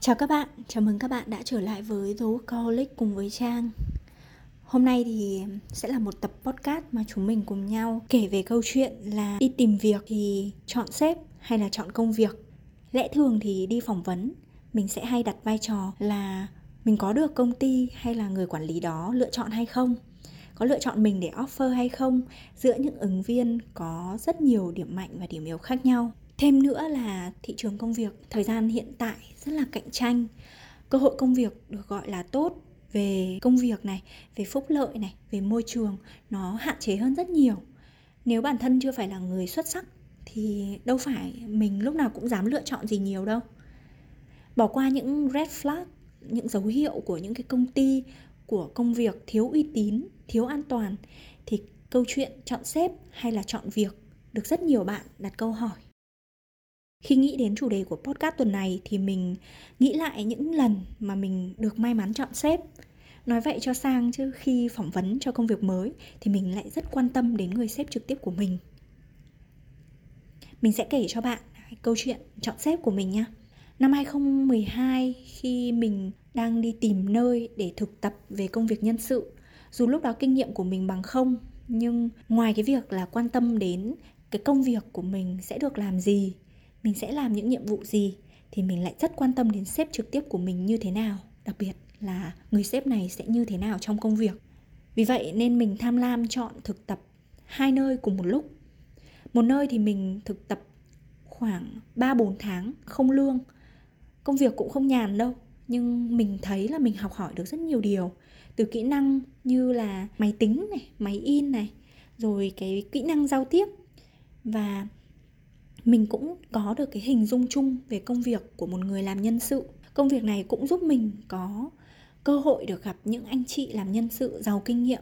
Chào các bạn, chào mừng các bạn đã trở lại với The Workaholic cùng với Trang. Hôm nay thì sẽ là một tập podcast mà chúng mình cùng nhau kể về câu chuyện là đi tìm việc thì chọn sếp hay là chọn công việc. Lẽ thường thì đi phỏng vấn, mình sẽ hay đặt vai trò là mình có được công ty hay là người quản lý đó lựa chọn hay không, có lựa chọn mình để offer hay không. Giữa những ứng viên có rất nhiều điểm mạnh và điểm yếu khác nhau. Thêm nữa là thị trường công việc thời gian hiện tại rất là cạnh tranh. Cơ hội công việc được gọi là tốt về công việc này, về phúc lợi này, về môi trường nó hạn chế hơn rất nhiều. Nếu bản thân chưa phải là người xuất sắc thì đâu phải mình lúc nào cũng dám lựa chọn gì nhiều đâu. Bỏ qua những red flag, những dấu hiệu của những cái công ty, của công việc thiếu uy tín, thiếu an toàn, thì câu chuyện chọn sếp hay là chọn việc được rất nhiều bạn đặt câu hỏi. Khi nghĩ đến chủ đề của podcast tuần này thì mình nghĩ lại những lần mà mình được may mắn chọn sếp. Nói vậy cho sang chứ khi phỏng vấn cho công việc mới thì mình lại rất quan tâm đến người sếp trực tiếp của mình. Mình sẽ kể cho bạn câu chuyện chọn sếp của mình nha. Năm 2012 khi mình đang đi tìm nơi để thực tập về công việc nhân sự, dù lúc đó kinh nghiệm của mình bằng không, nhưng ngoài cái việc là quan tâm đến cái công việc của mình sẽ được làm gì, mình sẽ làm những nhiệm vụ gì, thì mình lại rất quan tâm đến sếp trực tiếp của mình như thế nào, đặc biệt là người sếp này sẽ như thế nào trong công việc. Vì vậy nên mình tham lam chọn thực tập 2 nơi cùng một lúc. Một nơi thì mình thực tập khoảng 3-4 tháng không lương. Công việc cũng không nhàn đâu, nhưng mình thấy là mình học hỏi được rất nhiều điều. Từ kỹ năng như là máy tính này, máy in này, rồi cái kỹ năng giao tiếp. Và mình cũng có được cái hình dung chung về công việc của một người làm nhân sự. Công việc này cũng giúp mình có cơ hội được gặp những anh chị làm nhân sự giàu kinh nghiệm.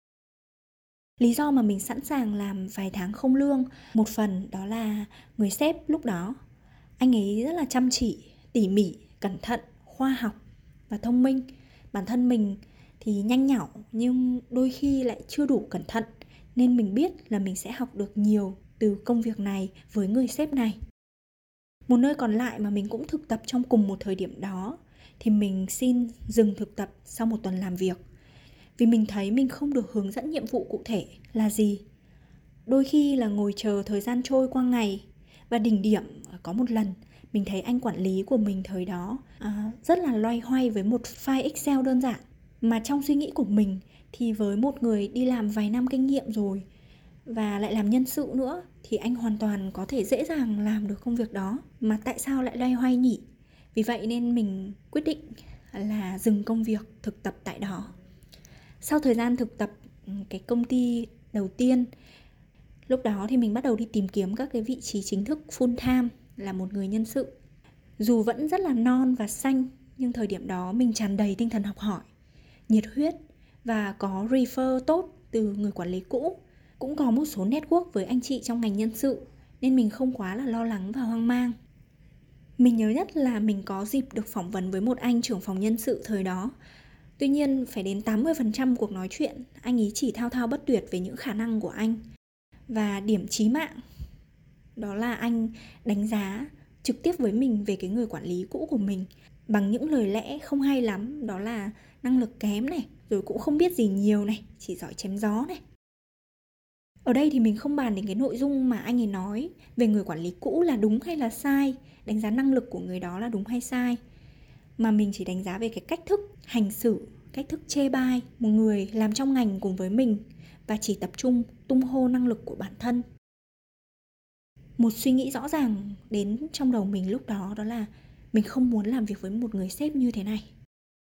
Lý do mà mình sẵn sàng làm vài tháng không lương, một phần đó là người sếp lúc đó, anh ấy rất là chăm chỉ, tỉ mỉ, cẩn thận, khoa học và thông minh. Bản thân mình thì nhanh nhảu nhưng đôi khi lại chưa đủ cẩn thận, nên mình biết là mình sẽ học được nhiều từ công việc này với người sếp này. Một nơi còn lại mà mình cũng thực tập trong cùng một thời điểm đó thì mình xin dừng thực tập sau một tuần làm việc, vì mình thấy mình không được hướng dẫn nhiệm vụ cụ thể là gì. Đôi khi là ngồi chờ thời gian trôi qua ngày. Và đỉnh điểm có một lần mình thấy anh quản lý của mình thời đó rất là loay hoay với một file Excel đơn giản. Mà trong suy nghĩ của mình thì với một người đi làm vài năm kinh nghiệm rồi và lại làm nhân sự nữa thì anh hoàn toàn có thể dễ dàng làm được công việc đó. Mà tại sao lại loay hoay nhỉ? Vì vậy nên mình quyết định là dừng công việc thực tập tại đó. Sau thời gian thực tập cái công ty đầu tiên, lúc đó thì mình bắt đầu đi tìm kiếm các cái vị trí chính thức full time là một người nhân sự. Dù vẫn rất là non và xanh, nhưng thời điểm đó mình tràn đầy tinh thần học hỏi, nhiệt huyết và có refer tốt từ người quản lý cũ. Cũng có một số network với anh chị trong ngành nhân sự, nên mình không quá là lo lắng và hoang mang. Mình nhớ nhất là mình có dịp được phỏng vấn với một anh trưởng phòng nhân sự thời đó. Tuy nhiên phải đến 80% cuộc nói chuyện, anh ấy chỉ thao thao bất tuyệt về những khả năng của anh. Và điểm chí mạng đó là anh đánh giá trực tiếp với mình về cái người quản lý cũ của mình bằng những lời lẽ không hay lắm, đó là năng lực kém này, rồi cũng không biết gì nhiều này, chỉ giỏi chém gió này. Ở đây thì mình không bàn đến cái nội dung mà anh ấy nói về người quản lý cũ là đúng hay là sai, đánh giá năng lực của người đó là đúng hay sai, mà mình chỉ đánh giá về cái cách thức hành xử, cách thức chê bai một người làm trong ngành cùng với mình và chỉ tập trung tung hô năng lực của bản thân. Một suy nghĩ rõ ràng đến trong đầu mình lúc đó, đó là mình không muốn làm việc với một người sếp như thế này.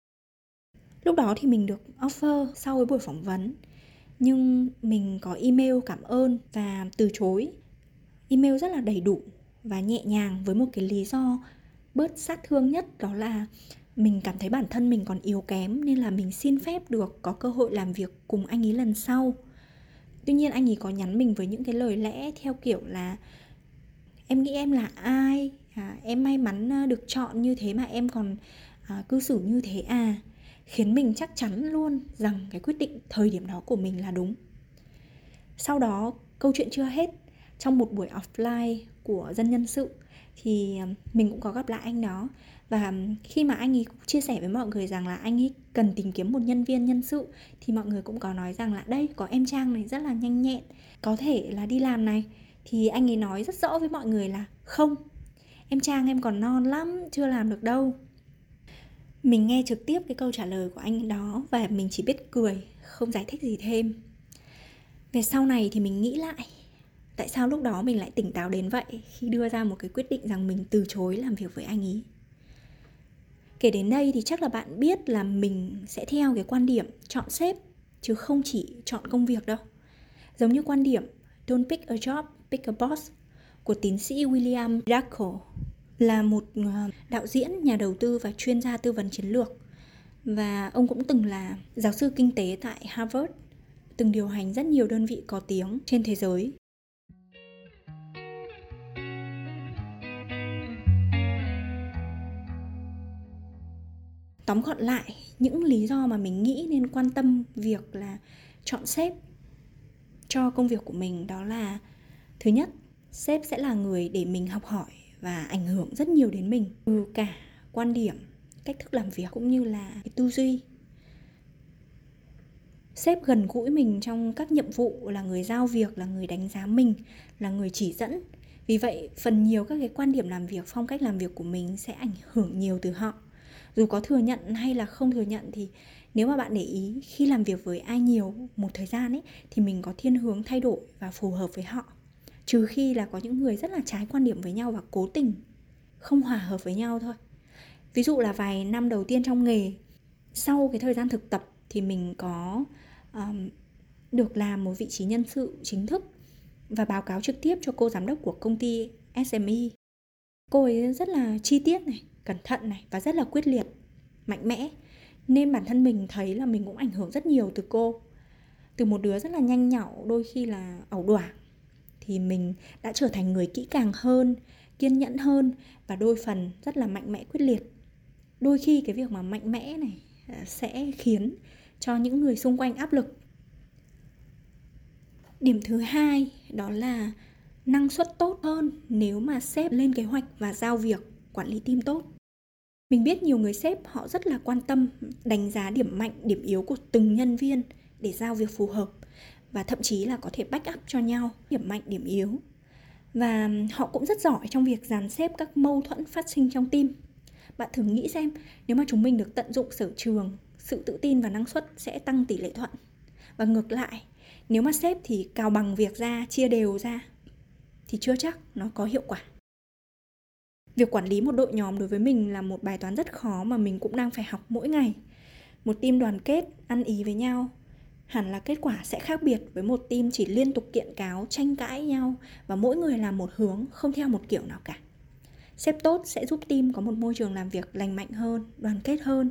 Lúc đó thì mình được offer sau cái buổi phỏng vấn, nhưng mình có email cảm ơn và từ chối. Email rất là đầy đủ và nhẹ nhàng với một cái lý do bớt sát thương nhất, đó là mình cảm thấy bản thân mình còn yếu kém nên là mình xin phép được có cơ hội làm việc cùng anh ấy lần sau. Tuy nhiên anh ấy có nhắn mình với những cái lời lẽ theo kiểu là em nghĩ em là ai? Em may mắn được chọn như thế mà em còn cư xử như thế à? Khiến mình chắc chắn luôn rằng cái quyết định thời điểm đó của mình là đúng. Sau đó câu chuyện chưa hết. Trong một buổi offline của dân nhân sự thì mình cũng có gặp lại anh đó. Và khi mà anh ấy chia sẻ với mọi người rằng là anh ấy cần tìm kiếm một nhân viên nhân sự, thì mọi người cũng có nói rằng là đây, có em Trang này rất là nhanh nhẹn, có thể là đi làm này. Thì anh ấy nói rất rõ với mọi người là không, em Trang em còn non lắm, chưa làm được đâu. Mình nghe trực tiếp cái câu trả lời của anh đó và mình chỉ biết cười, không giải thích gì thêm. Về sau này thì mình nghĩ lại, tại sao lúc đó mình lại tỉnh táo đến vậy khi đưa ra một cái quyết định rằng mình từ chối làm việc với anh ấy. Kể đến đây thì chắc là bạn biết là mình sẽ theo cái quan điểm chọn sếp chứ không chỉ chọn công việc đâu. Giống như quan điểm don't pick a job, pick a boss của tiến sĩ William Dacko, là một đạo diễn, nhà đầu tư và chuyên gia tư vấn chiến lược. Và ông cũng từng là giáo sư kinh tế tại Harvard, từng điều hành rất nhiều đơn vị có tiếng trên thế giới. Tóm gọn lại, những lý do mà mình nghĩ nên quan tâm việc là chọn sếp cho công việc của mình đó là: thứ nhất, sếp sẽ là người để mình học hỏi và ảnh hưởng rất nhiều đến mình, từ cả quan điểm, cách thức làm việc cũng như là cái tư duy. Sếp gần gũi mình trong các nhiệm vụ, là người giao việc, là người đánh giá mình, là người chỉ dẫn. Vì vậy, phần nhiều các cái quan điểm làm việc, phong cách làm việc của mình sẽ ảnh hưởng nhiều từ họ. Dù có thừa nhận hay là không thừa nhận thì nếu mà bạn để ý, khi làm việc với ai nhiều một thời gian ấy, thì mình có thiên hướng thay đổi và phù hợp với họ. Trừ khi là có những người rất là trái quan điểm với nhau và cố tình không hòa hợp với nhau thôi. Ví dụ là vài năm đầu tiên trong nghề, sau cái thời gian thực tập thì mình có được làm một vị trí nhân sự chính thức và báo cáo trực tiếp cho cô giám đốc của công ty SME. Cô ấy rất là chi tiết này, cẩn thận này và rất là quyết liệt, mạnh mẽ. Nên bản thân mình thấy là mình cũng ảnh hưởng rất nhiều từ cô. Từ một đứa rất là nhanh nhảu, đôi khi là ẩu đoảng, thì mình đã trở thành người kỹ càng hơn, kiên nhẫn hơn và đôi phần rất là mạnh mẽ, quyết liệt. Đôi khi cái việc mà mạnh mẽ này sẽ khiến cho những người xung quanh áp lực. Điểm thứ hai đó là năng suất tốt hơn nếu mà sếp lên kế hoạch và giao việc, quản lý team tốt. Mình biết nhiều người sếp họ rất là quan tâm đánh giá điểm mạnh, điểm yếu của từng nhân viên để giao việc phù hợp, và thậm chí là có thể back up cho nhau điểm mạnh, điểm yếu. Và họ cũng rất giỏi trong việc dàn xếp các mâu thuẫn phát sinh trong team. Bạn thử nghĩ xem, nếu mà chúng mình được tận dụng sở trường, sự tự tin và năng suất sẽ tăng tỷ lệ thuận. Và ngược lại, nếu mà sếp thì cào bằng việc ra, chia đều ra, thì chưa chắc nó có hiệu quả. Việc quản lý một đội nhóm đối với mình là một bài toán rất khó mà mình cũng đang phải học mỗi ngày. Một team đoàn kết, ăn ý với nhau, hẳn là kết quả sẽ khác biệt với một team chỉ liên tục kiện cáo, tranh cãi nhau và mỗi người làm một hướng, không theo một kiểu nào cả. Sếp tốt sẽ giúp team có một môi trường làm việc lành mạnh hơn, đoàn kết hơn.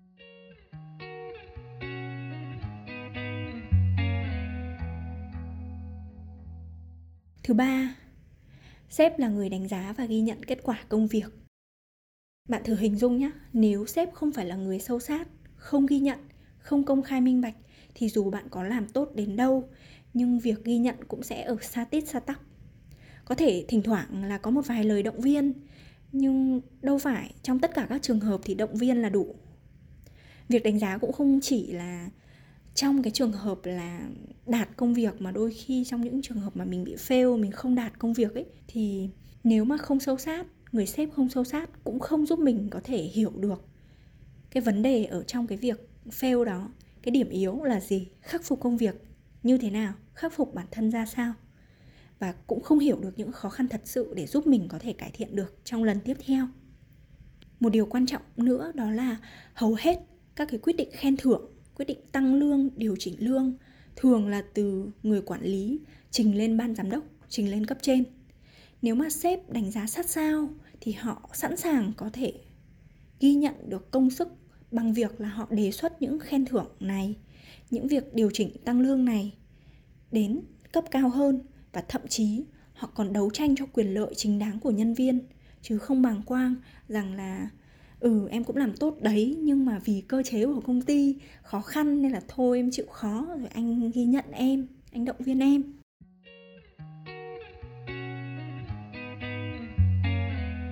Thứ ba, sếp là người đánh giá và ghi nhận kết quả công việc. Bạn thử hình dung nhé, nếu sếp không phải là người sâu sát, không ghi nhận, không công khai minh bạch, thì dù bạn có làm tốt đến đâu, nhưng việc ghi nhận cũng sẽ ở sa tít sa tắc. Có thể thỉnh thoảng là có một vài lời động viên, nhưng đâu phải trong tất cả các trường hợp thì động viên là đủ. Việc đánh giá cũng không chỉ là trong cái trường hợp là đạt công việc, mà đôi khi trong những trường hợp mà mình bị fail, mình không đạt công việc ấy, thì nếu mà không sâu sát, người sếp không sâu sát cũng không giúp mình có thể hiểu được cái vấn đề ở trong cái việc fail đó, cái điểm yếu là gì, khắc phục công việc như thế nào, khắc phục bản thân ra sao, và cũng không hiểu được những khó khăn thật sự để giúp mình có thể cải thiện được trong lần tiếp theo. Một điều quan trọng nữa đó là hầu hết các cái quyết định khen thưởng, quyết định tăng lương, điều chỉnh lương thường là từ người quản lý trình lên ban giám đốc, trình lên cấp trên. Nếu mà sếp đánh giá sát sao thì họ sẵn sàng có thể ghi nhận được công sức bằng việc là họ đề xuất những khen thưởng này, những việc điều chỉnh tăng lương này đến cấp cao hơn, và thậm chí họ còn đấu tranh cho quyền lợi chính đáng của nhân viên, chứ không bàng quang rằng là em cũng làm tốt đấy, nhưng mà vì cơ chế của công ty khó khăn nên là thôi em chịu khó, rồi anh ghi nhận em, anh động viên em.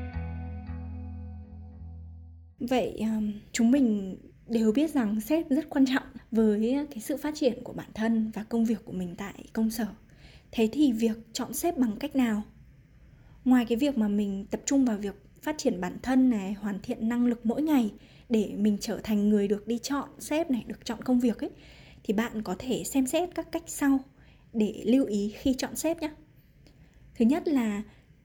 Vậy chúng mình đều biết rằng sếp rất quan trọng với cái sự phát triển của bản thân và công việc của mình tại công sở. Thế thì việc chọn sếp bằng cách nào? Ngoài cái việc mà mình tập trung vào việc phát triển bản thân này, hoàn thiện năng lực mỗi ngày để mình trở thành người được đi chọn sếp này, được chọn công việc ấy, thì bạn có thể xem xét các cách sau để lưu ý khi chọn sếp nhé. Thứ nhất là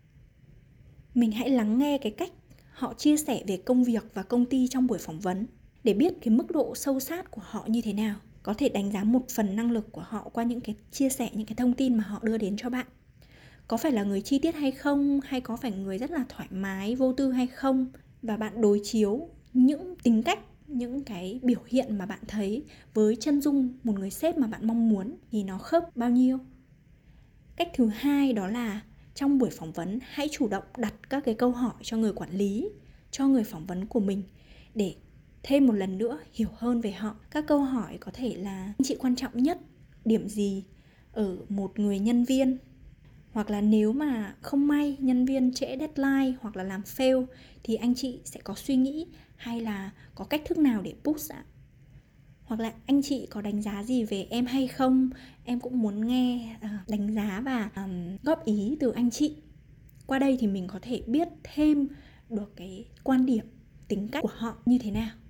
mình hãy lắng nghe cái cách họ chia sẻ về công việc và công ty trong buổi phỏng vấn để biết cái mức độ sâu sát của họ như thế nào. Có thể đánh giá một phần năng lực của họ qua những cái chia sẻ, những cái thông tin mà họ đưa đến cho bạn. Có phải là người chi tiết hay không, hay có phải người rất là thoải mái, vô tư hay không. Và bạn đối chiếu những tính cách, những cái biểu hiện mà bạn thấy với chân dung một người sếp mà bạn mong muốn thì nó khớp bao nhiêu. Cách thứ hai đó là trong buổi phỏng vấn hãy chủ động đặt các cái câu hỏi cho người quản lý, cho người phỏng vấn của mình để thêm một lần nữa hiểu hơn về họ. Các câu hỏi có thể là: anh chị quan trọng nhất điểm gì ở một người nhân viên? Hoặc là nếu mà không may nhân viên trễ deadline hoặc là làm fail thì anh chị sẽ có suy nghĩ hay là có cách thức nào để push ạ? Hoặc là anh chị có đánh giá gì về em hay không? Em cũng muốn nghe đánh giá và góp ý từ anh chị. Qua đây thì mình có thể biết thêm được cái quan điểm, tính cách của họ như thế nào.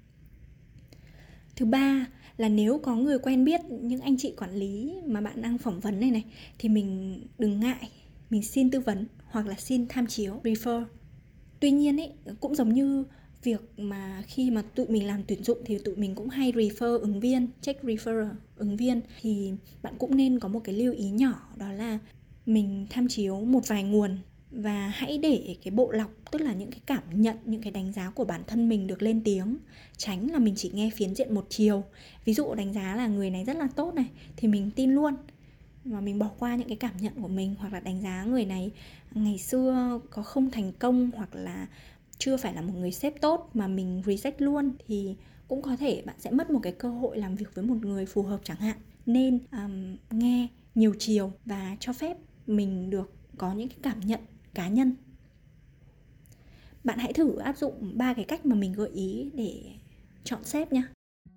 Thứ ba là nếu có người quen biết những anh chị quản lý mà bạn đang phỏng vấn này thì mình đừng ngại, mình xin tư vấn hoặc là xin tham chiếu, refer. Tuy nhiên ấy, cũng giống như việc mà khi mà tụi mình làm tuyển dụng thì tụi mình cũng hay refer ứng viên, check referral ứng viên, thì bạn cũng nên có một cái lưu ý nhỏ, đó là mình tham chiếu một vài nguồn và hãy để cái bộ lọc, tức là những cái cảm nhận, những cái đánh giá của bản thân mình được lên tiếng, tránh là mình chỉ nghe phiến diện một chiều. Ví dụ đánh giá là người này rất là tốt này thì mình tin luôn mà mình bỏ qua những cái cảm nhận của mình, hoặc là đánh giá người này ngày xưa có không thành công hoặc là chưa phải là một người sếp tốt mà mình reject luôn, thì cũng có thể bạn sẽ mất một cái cơ hội làm việc với một người phù hợp chẳng hạn. Nên nghe nhiều chiều và cho phép mình được có những cái cảm nhận cá nhân. Bạn hãy thử áp dụng 3 cái cách mà mình gợi ý để chọn sếp nhé.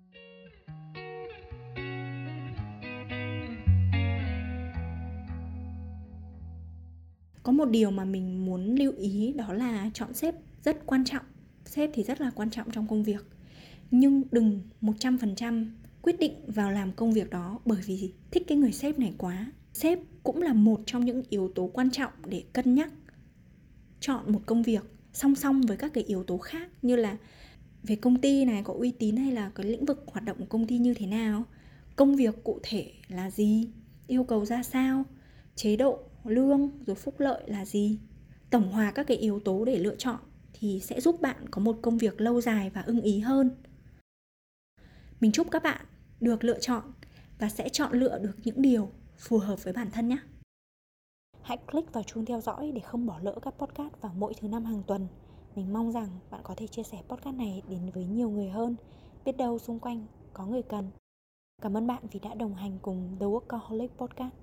Có một điều mà mình muốn lưu ý, đó là chọn sếp rất quan trọng. Sếp thì rất là quan trọng trong công việc, nhưng đừng 100% quyết định vào làm công việc đó bởi vì thích cái người sếp này quá. Sếp cũng là một trong những yếu tố quan trọng để cân nhắc chọn một công việc song song với các cái yếu tố khác, như là về công ty này có uy tín hay là cái lĩnh vực hoạt động của công ty như thế nào, công việc cụ thể là gì, yêu cầu ra sao, chế độ, lương, rồi phúc lợi là gì. Tổng hòa các cái yếu tố để lựa chọn thì sẽ giúp bạn có một công việc lâu dài và ưng ý hơn. Mình chúc các bạn được lựa chọn và sẽ chọn lựa được những điều phù hợp với bản thân nhé. Hãy click vào chuông theo dõi để không bỏ lỡ các podcast vào mỗi thứ 5 hàng tuần. Mình mong rằng bạn có thể chia sẻ podcast này đến với nhiều người hơn. Biết đâu xung quanh có người cần. Cảm ơn bạn vì đã đồng hành cùng The Workaholic Podcast.